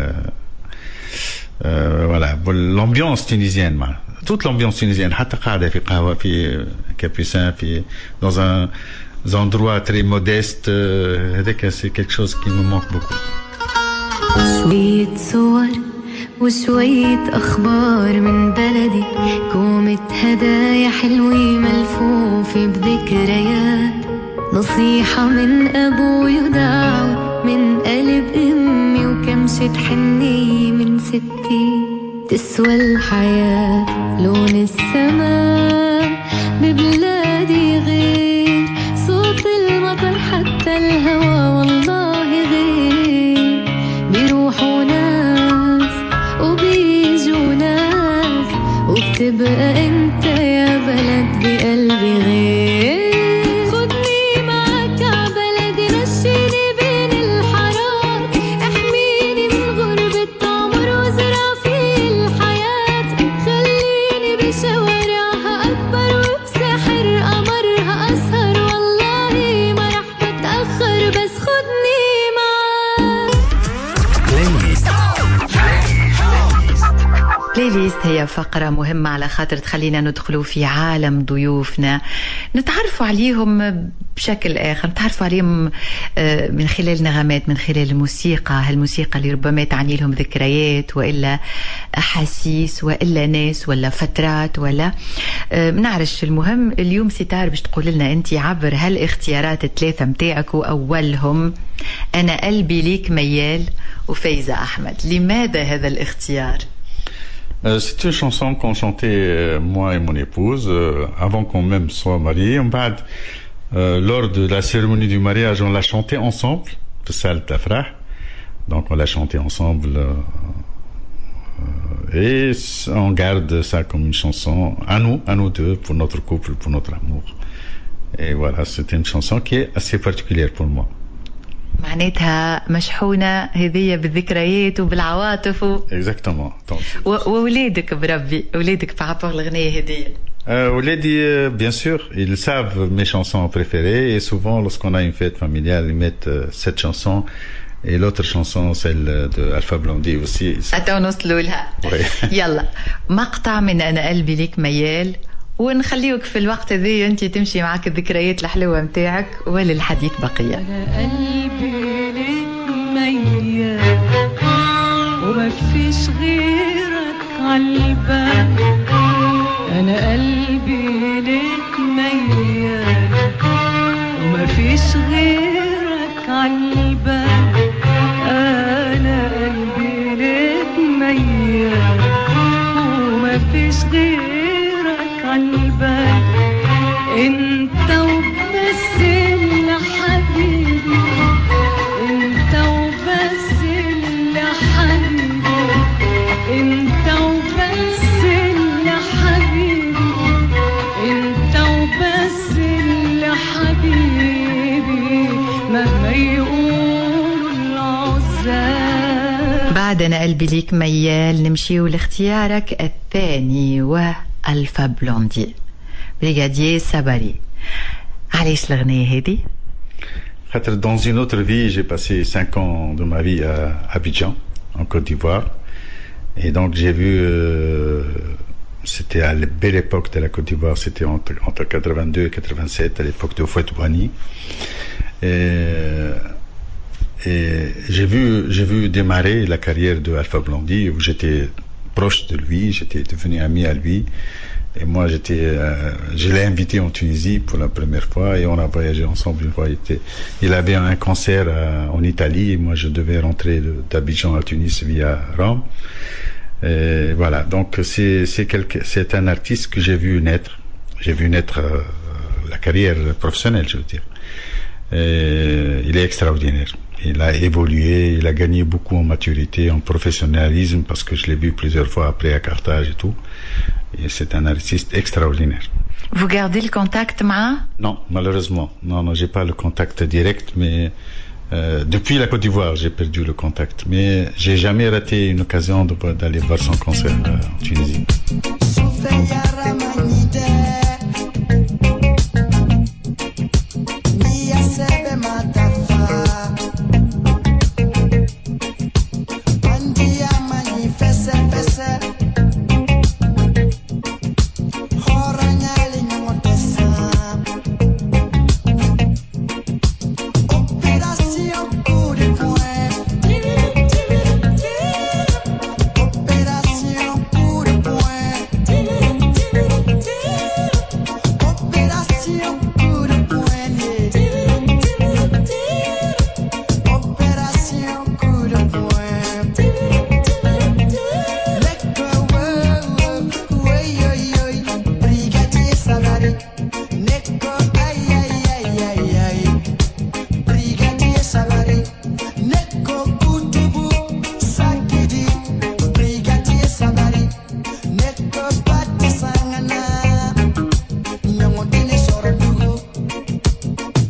voilà, l'ambiance tunisienne, toute l'ambiance tunisienne, حتى قاعدة في قهوة في كابوسين dans un endroit très modeste, c'est quelque chose qui me manque beaucoup. شوية صور وشوية أخبار من بلدي، كومة هدايا حلوة ملفوفة بذكريات، نصيحة من أبوي ودعوة من قلب أمي وكمشة حنية من ستي. تسوى الحياة لون السماء ببلادي غير، صوت المطر حتى الهوا والله غير. بيروحوا ناس وبيجوا ناس وبتبقى انت يا بلد بقلبي غير. خدني معك عبلدي مشيني بين الحارات، احميني من غربة عمر وزرع في الحياة. خليني بشوارعها أكبر وبسحر قمرها أسهر، والله ما رح بتأخر بس خدني معك. بلاي ليست هي فقرة مهمة على خاطر تخلينا ندخلوا في عالم ضيوفنا، نتعرفوا عليهم بشكل آخر، نتعرفوا عليهم من خلال نغمات، من خلال الموسيقى، هالموسيقى اللي ربما تعني لهم ذكريات وإلا أحاسيس وإلا ناس ولا فترات ولا منعرفش. المهم اليوم ستار باش تقول لنا أنت عبر هالاختيارات الثلاثة متاعك، وأولهم أنا قلبي ليك ميال وفايزة أحمد. لماذا هذا الاختيار؟ C'est une chanson qu'on chantait moi et mon épouse avant qu'on même soit mariés. Lors de la cérémonie du mariage, on l'a chanté ensemble, Sal Tafrah. Donc on l'a chanté ensemble et on garde ça comme une chanson à nous deux, pour notre couple, pour notre amour. Et voilà, c'est une chanson qui est assez particulière pour moi. معناتها مشحونة هذية بالذكريات وبالعواطف Exactement. وولادك بربي، ولادك بعبر الغنية هذية. ولادي bien sûr, ils savent mes chansons préférées et souvent lorsqu'on a une fête familiale, ils mettent cette chanson et l'autre chanson, celle de Alpha Blondy aussi. أتوا نوصلوا لها. يلا مقطع من أنا قلبي ليك ميال، ونخليوك في الوقت ذي انت تمشي معك الذكريات الحلوة متاعك وللحديث بقية. أنا قلبي لك ميال وما فيش غيرك عالبال. أنا قلبي لك ميال وما فيش غيرك عالبال. أنا قلبي لك ميال وما فيش غيرك عالبال. انت وبس اللي حبيبي، انت وبس اللي حبيبي، انت وبس اللي حبيبي، انت وبس اللي حبيبي مهما يقولوا العزاب. بعد أنا قلبي ليك ميال نمشيو لاختيارك الثاني وألفا بلوندي بريغاديer Sabari. علاش الأغنية هذه؟ خاطر dans une autre vie, j'ai passé 5 ans de ma vie à Abidjan, en Côte d'Ivoire. Et donc j'ai vu, c'était à la belle époque de la Côte d'Ivoire, c'était entre 82 et 87, à l'époque de Houphouët-Boigny. Et j'ai vu démarrer la carrière de Alpha Blondy, où j'étais proche de lui, j'étais devenu ami à lui. Et moi, je l'ai invité en Tunisie pour la première fois et on a voyagé ensemble une fois. Il avait un concert en Italie et moi, je devais rentrer d'Abidjan à Tunis via Rome. Et voilà. Donc, c'est un artiste que j'ai vu naître. J'ai vu naître la carrière professionnelle, je veux dire. Et il est extraordinaire. Il a évolué, il a gagné beaucoup en maturité, en professionnalisme, parce que je l'ai vu plusieurs fois après à Carthage et tout. Et c'est un artiste extraordinaire. Vous gardez le contact معاه? Non, malheureusement. Non, j'ai pas le contact direct, mais depuis la Côte d'Ivoire, j'ai perdu le contact. Mais j'ai jamais raté une occasion d'aller voir son concert en Tunisie.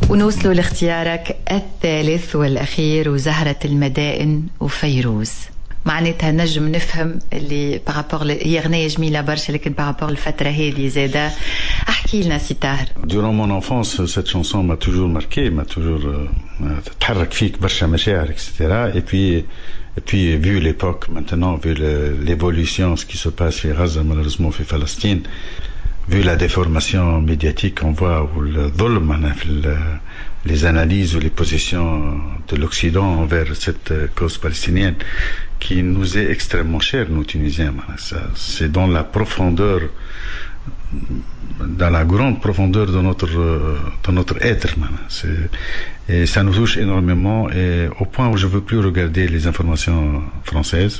ونوصلوا لاختيارك الثالث والأخير وزهرة المدائن وفيروز. معناتها نجم نفهم اللي بارابور هي غنية جميلة برشا لكن بارابور الفترة هذه زادة. احكي لنا سي طاهر. Durant mon enfance, cette chanson m'a toujours marqué, m'a toujours تحرك فيك برشا مشاعر etc. Et puis vu l'époque maintenant, vu l'évolution, ce qui se passe في غزة malheureusement في فلسطين, vu la déformation médiatique, on voit où le ظلم les analyses ou les positions de l'Occident envers cette cause palestinienne qui nous est extrêmement chère, nous Tunisiens. C'est dans la profondeur, dans la grande profondeur de notre être. Et ça nous touche énormément, et au point où je ne veux plus regarder les informations françaises.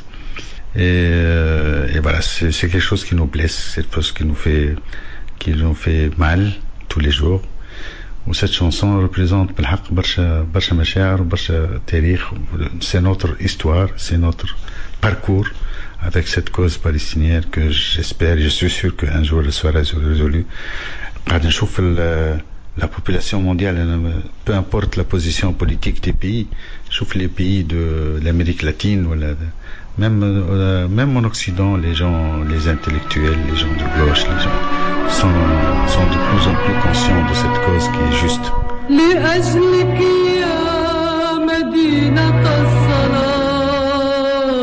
Et voilà, c'est quelque chose qui nous blesse, c'est quelque chose qui nous fait mal tous les jours. Où cette chanson représente بالحق برشا مشاعر وبرشا تاريخ. C'est notre histoire, c'est notre parcours avec cette cause palestinienne que j'espère, je suis sûr qu'un jour elle sera résolue. قاعد نشوف la population mondiale, peu importe la position politique des pays, شوف les pays de l'Amérique latine ou même en Occident, les gens, les intellectuels, les gens de gauche, les gens sont de plus en plus conscients de cette cause qui est juste. لأجلك يا مدينة الصلاة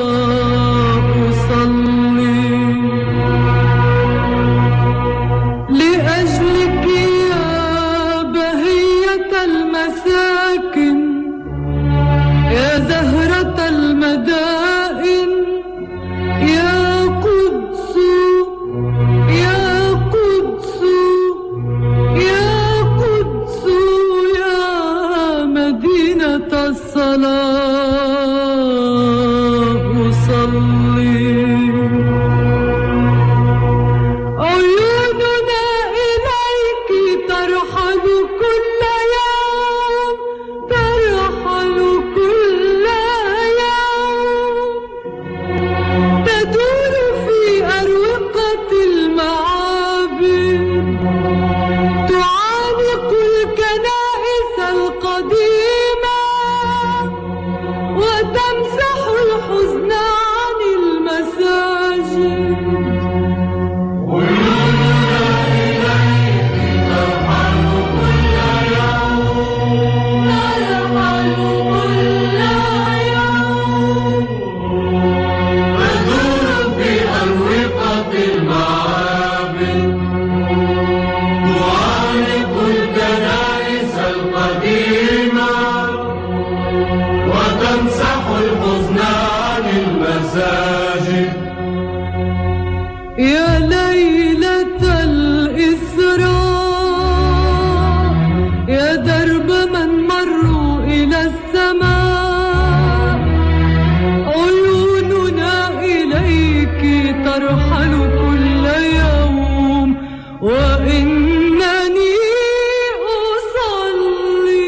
أصلي، لأجلك يا بهية المساكن، يا زهرة المدائن، يا قدس يا قدس يا قدس يا مدينة الصلاة أصلي. عيوننا إليك ترحل كل يوم، ترحل كل يوم، تدور في أروقة المعابد، تعانق الكنائس القديمة وتمسح الحزن عن المساجد. يا ليلة الإسراء، يا درب من مروا إلى السماء، عيوننا إليك ترحل كل يوم وإنني أصلي.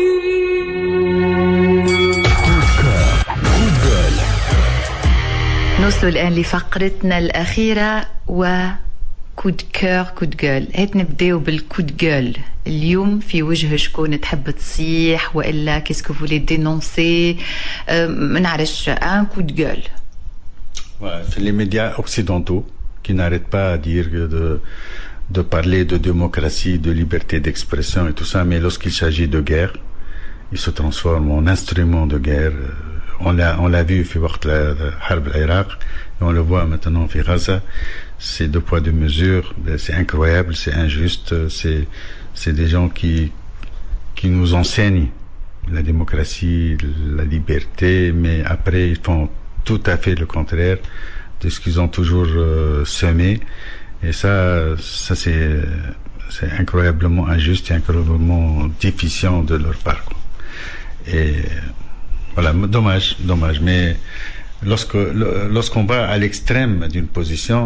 نوصل الآن لفقرتنا الأخيرة وكود كور كود جول. هات نبداو بالكود جول. اليوم في وجه شكون تحب تصيح وإلا كيسكو فولي دينونسي ما نعرفش ان كود جول. في les médias occidentaux qui n'arrêtent pas à dire de parler de démocratie, de liberté d'expression et tout ça, mais lorsqu'il s'agit de guerre, ils se transforment en instrument de guerre. On l'a vu في وقت الحرب العراق, et on le voit maintenant في Gaza. C'est deux poids deux mesures, c'est incroyable, c'est injuste, c'est des gens qui nous enseignent la démocratie, la liberté, mais après ils font tout à fait le contraire de ce qu'ils ont toujours semé. Et ça c'est incroyablement injuste et incroyablement déficient de leur part, quoi. Et voilà, dommage, mais lorsqu'on va à l'extrême d'une position,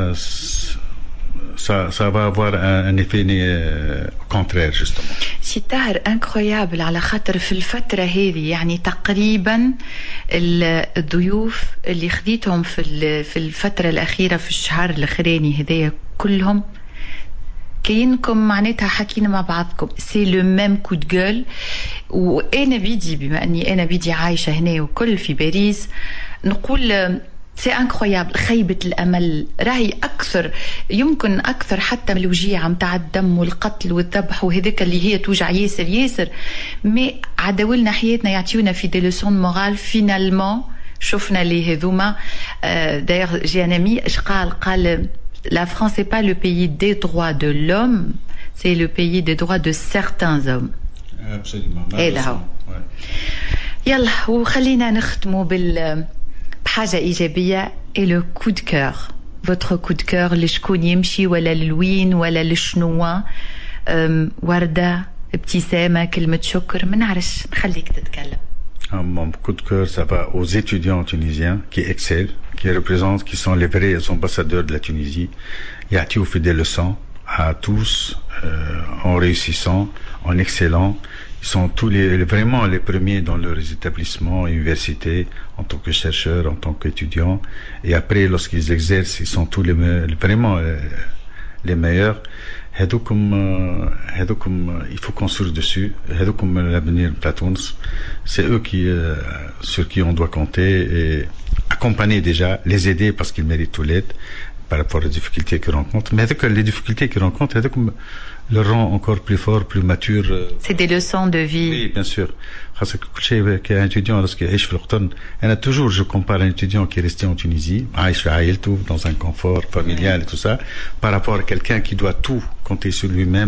ça va avoir un effet contraire justement. سي طاهر انكرويابل على خاطر في الفترة هذه يعني تقريبا الضيوف اللي خديتهم في الفترة الأخيرة في الشهر الأخراني هذايا كلهم كأنكم معناتها حكينا مع بعضكم سي لو ميم كو دو جول. وانا بيدي بما اني انا بيدي عايشه هنا وكل في باريس نقول سي انكرويابل. خيبة الامل راهي اكثر يمكن اكثر حتى من الوجيعه متاع الدم والقتل والذبح وهذاك اللي هي توجع ياسر ياسر. مي عداولنا حياتنا يعطيونا في دي لوسون مورال فينالمون شفنا لي هذوما. دايوغ جي ان امي اش قال la France n'est pas le pays des droits de l'homme, c'est le pays des droits de certains hommes. Absolument. Et là. يلا وخلينا نختموا بحاجة إيجابية et le coup de cœur. Votre coup de cœur لشكون يمشي ولا للوين ولا لشنو؟ وردة، ابتسامة، كلمة شكر، ما نعرفش، نخليك تتكلم. Mon coup de cœur, ça va aux étudiants tunisiens qui excellent, qui représentent, qui sont les vrais ambassadeurs de la Tunisie. Il y a fait des leçons à tous, en réussissant, en excellant. Ils sont vraiment les premiers dans leurs établissements, universités, en tant que chercheurs, en tant qu'étudiants. Et après, lorsqu'ils exercent, ils sont tous vraiment les meilleurs. Il faut construire dessus. L'avenir de Tunis. C'est eux sur qui on doit compter et accompagner déjà, les aider parce qu'ils méritent tout l'aide par rapport aux difficultés qu'ils rencontrent. Mais les difficultés qu'ils rencontrent, le rend encore plus fort, plus mature. C'est des leçons de vie. Oui, bien sûr. Parce que qu'un étudiant, lorsqu'il est toujours, je compare un étudiant qui est resté en Tunisie, dans un confort familial et tout ça, par rapport à quelqu'un qui doit tout compter sur lui-même,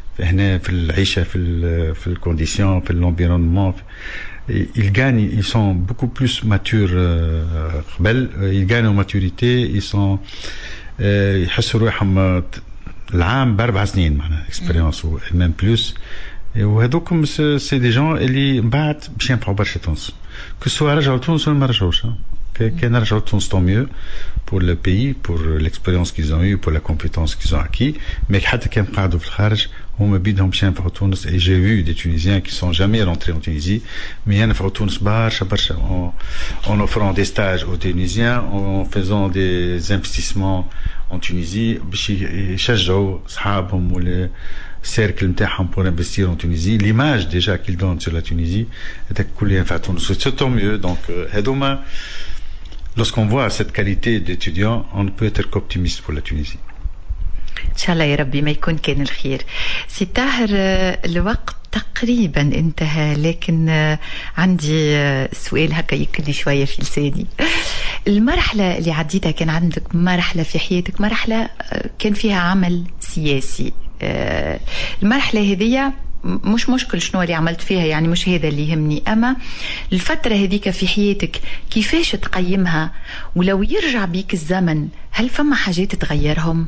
في الconditions, في l'environnement. Ils gagnent, ils sont beaucoup plus matures. Ils gagnent en maturité, ils sont يحسوا روحهم العام ب4 سنين معناها expérience ou même plus. وهذوكم سي دي جون اللي من بعد باش ينفعوا برشا تونس كو سوا رجعوا لتونس ولا ما رجعوش. كان رجعوا لتونس طون ميو pour le pays, pour l'expérience qu'ils ont eue, pour la compétence qu'ils ont acquis. Mais حتى كان قعدوا في الخارج هما بيدهم باش ينفعوا تونس. Et j'ai vu des Tunisiens qui sont jamais rentrés en Tunisie mais ينفعوا تونس برشا en offrant des stages aux Tunisiens, en faisant des investissements en Tunisie باش يشجعوا صحابهم ولا cercle نتاعهم pour investir en Tunisie. L'image déjà qu'ils donnent sur la Tunisie هذاك كله ينفع تونس. C'est tant mieux. Donc هذوما lorsqu'on voit cette qualité d'étudiants, on ne peut être qu'optimiste pour la Tunisie. إن شاء الله يا ربي ما يكون كان الخير. سي طاهر الوقت تقريبا انتهى لكن عندي سؤال هكا يكلي شوية في لساني. المرحلة اللي عديتها كان عندك مرحلة في حياتك مرحلة كان فيها عمل سياسي. المرحلة هذية مش مشكل شنو اللي عملت فيها يعني مش هذا اللي يهمني أما الفترة هذيك في حياتك كيفاش تقيمها ولو يرجع بيك الزمن هل فما حاجات تغيرهم؟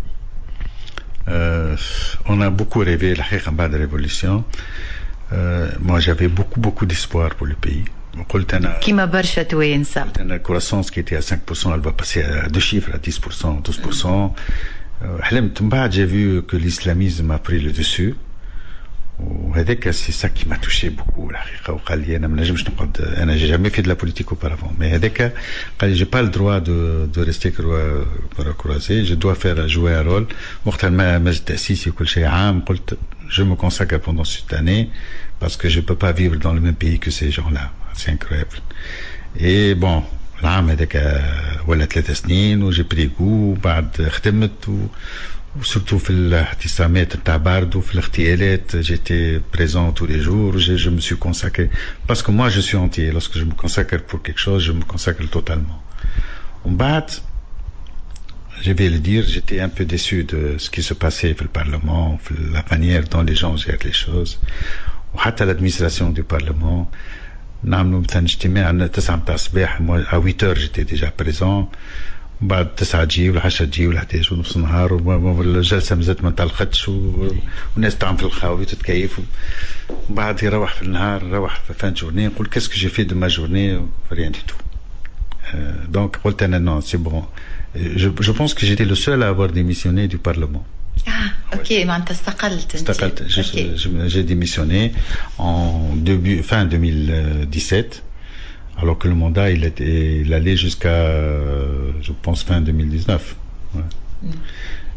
On a beaucoup rêvé الحقيقة بعد la révolution. Moi j'avais beaucoup d'espoir pour le pays. قلت أنا كيما برشا توانسة. قلت أنا الكرواسونس qui était à 5% elle va passer à 2 chiffres à 10%, 12%. حلمت من بعد j'ai vu que l'islamisme a pris le dessus. وهذاك سي سا كي ما توشي بوكو الحقيقه وقال لي انا ما نجمش نقعد انا جي جامي في دو لا بوليتيك اوبارافون مي هذاك قال لي جي با الدروا دو ريستي كروازي جو دوا فير جوي ان رول وقتها المجلس التاسيسي وكل شيء عام قلت je me consacre pendant cette année parce que je peux pas vivre dans le même pays que ces gens là c'est incroyable et bon العام هذاك ولا 3 سنين وجي بري غو بعد خدمت surtout في الاحتسامات نتاع باردو في الاغتيالات j'étais présent tous les jours je me suis consacré parce que moi je suis entier lorsque je me consacre pour quelque chose je me consacre totalement. ومن بعد je vais le dire j'étais un peu déçu de ce qui se passait في البرلمان في la manière dont les gens gèrent les choses وحتى l'administration du parlement. نعملوا مثلا اجتماع 9 متاع الصباح à 8h j'étais déjà présent بعد 9 تجي ولا 10 تجي ولا 11 ونص النهار والجلسه مازالت ما انطلقتش والناس تعمل في الخاوي وتتكيف وبعد يروح في النهار نروح في فان جورني نقول كاسكو جي في دو ما جورني ريان دي تو. دونك قلت انا نو سي بون je pense que j'étais le seul à avoir démissionné du parlement. اوكي معناتها استقلت. J'ai démissionné fin 2017 alors que le mandat il allait jusqu'à je pense fin 2019. Ouais.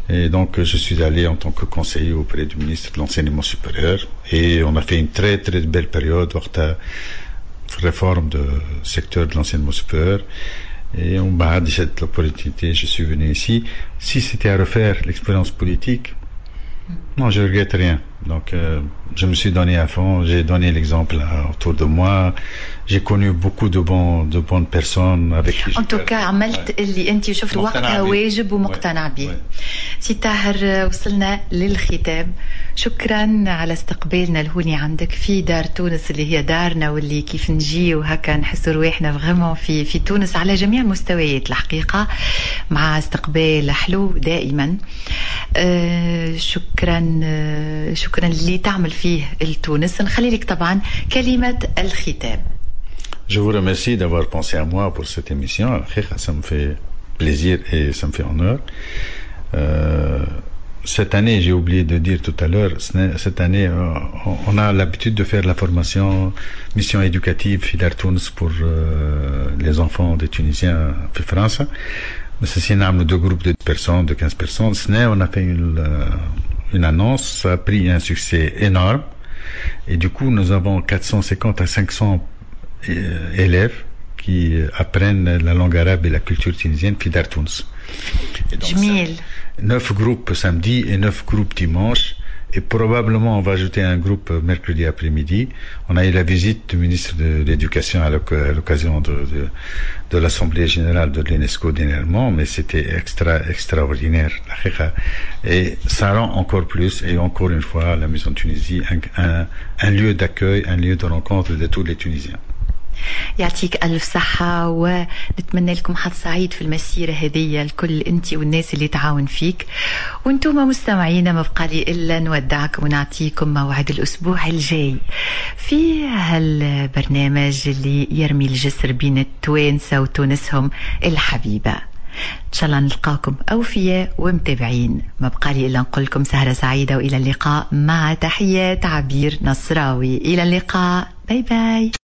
Et donc, je suis allé en tant que conseiller auprès du ministre de l'Enseignement supérieur. Et on a fait une très, très belle période, réforme du secteur de l'enseignement supérieur. Et on m'a dit cette opportunité, je suis venu ici. Si c'était à refaire l'expérience politique, non, je regrette rien. Donc, je me suis donné à fond, j'ai donné l'exemple autour de moi. J'ai connu beaucoup de bonnes personnes avec qui en tout cas عملت اللي انت شفت وقتها واجب ومقتنع به. سي طاهر وصلنا للختام. شكرا على استقبالنا الهوني عندك في دار تونس اللي هي دارنا واللي كيف نجي وهكا نحس رواحنا فريمون في تونس على جميع المستويات الحقيقة مع استقبال حلو دائما. شكرا اللي تعمل فيه التونس. نخلي لك طبعا كلمة الختام. Je vous remercie d'avoir pensé à moi pour cette émission. Ça me fait plaisir et ça me fait honneur. Cette année, j'ai oublié de dire tout à l'heure, cette année, on a l'habitude de faire la formation mission éducative Fidar Tunis pour les enfants des Tunisiens en France. C'est deux groupes de 2 personnes, de 15 personnes. On a fait une annonce, ça a pris un succès énorme. Et du coup, nous avons 450 à 500 élèves qui apprennent la langue arabe et la culture tunisienne Fidar Tunis. 9 groupes samedi et 9 groupes dimanche. Et probablement, on va ajouter un groupe mercredi après-midi. On a eu la visite du ministre de l'Éducation à l'occasion de l'Assemblée générale de l'UNESCO dernièrement, mais c'était extraordinaire. Et ça rend encore plus, et encore une fois, la Maison de Tunisie, un lieu d'accueil, un lieu de rencontre de tous les Tunisiens. يعطيك ألف صحة ونتمنى لكم حظ سعيد في المسيرة هذه الكل أنت والناس اللي تعاون فيك. وانتم مستمعينا ما بقى لي إلا نودعكم ونعطيكم موعد الأسبوع الجاي في هالبرنامج اللي يرمي الجسر بين التوانسة وتونسهم الحبيبة. إن شاء الله نلقاكم أوفياء ومتابعين. ما بقى لي إلا نقول لكم سهرة سعيدة وإلى اللقاء مع تحيات عبير نصراوي. إلى اللقاء. باي باي.